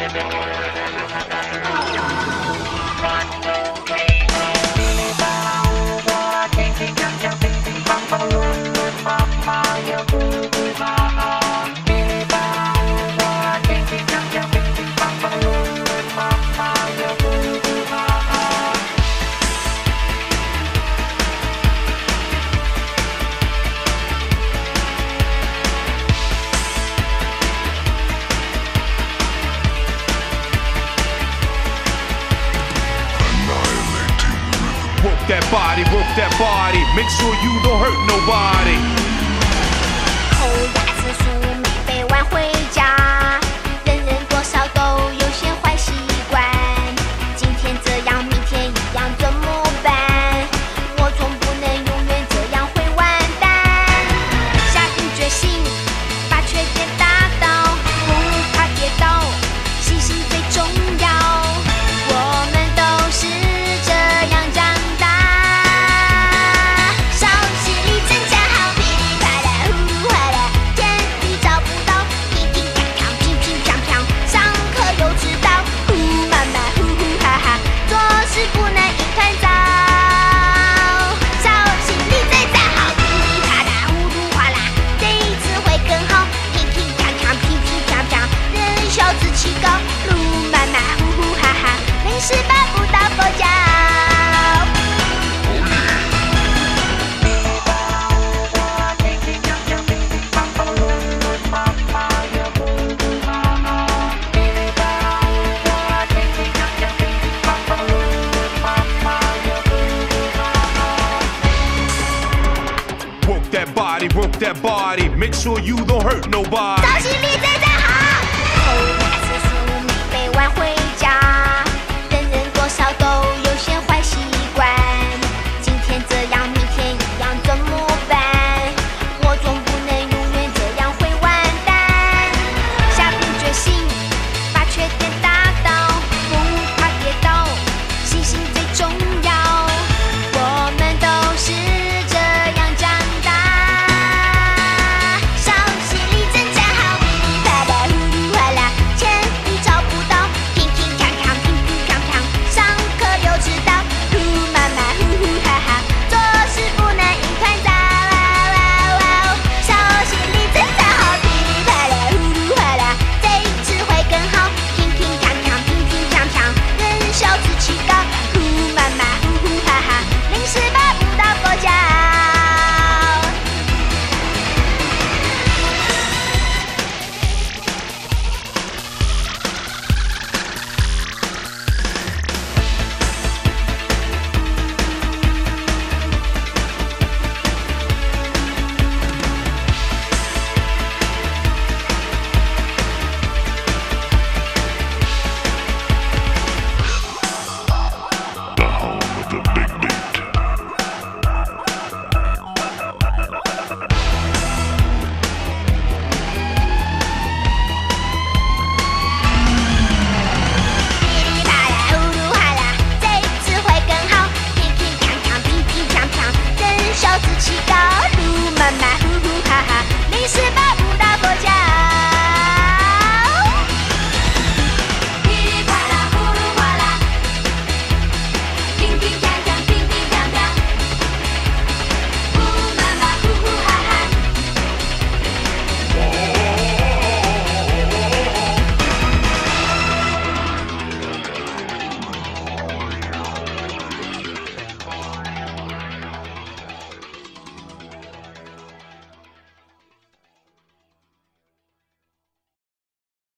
Work that body, make sure you don't hurt nobody. 扣押次数没被挽回家，人人多少都有些坏习惯。今天这样，明天一样，怎么办？我总不能永远这样会完蛋。下定决心，把缺点打倒，不怕跌倒，信心最重要。我们都是这样长大。是办不到佛教。 Work that body, make sure you don't hurt nobody.